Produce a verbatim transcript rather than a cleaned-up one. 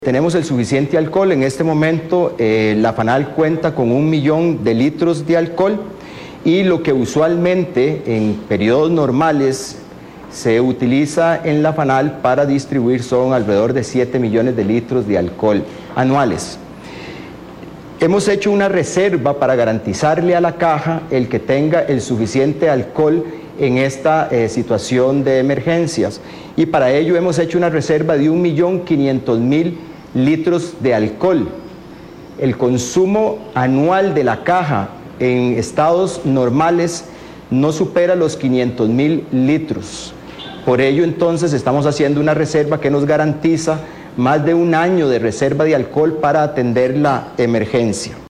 Tenemos el suficiente alcohol. En este momento eh, la FANAL cuenta con un millón de litros de alcohol y lo que usualmente en periodos normales se utiliza en la FANAL para distribuir son alrededor de siete millones de litros de alcohol anuales. Hemos hecho una reserva para garantizarle a la caja el que tenga el suficiente alcohol en esta eh, situación de emergencias, y para ello hemos hecho una reserva de un millón quinientos mil litros de alcohol. El consumo anual de la caja en estados normales no supera los quinientos mil litros. Por ello entonces estamos haciendo una reserva que nos garantiza más de un año de reserva de alcohol para atender la emergencia.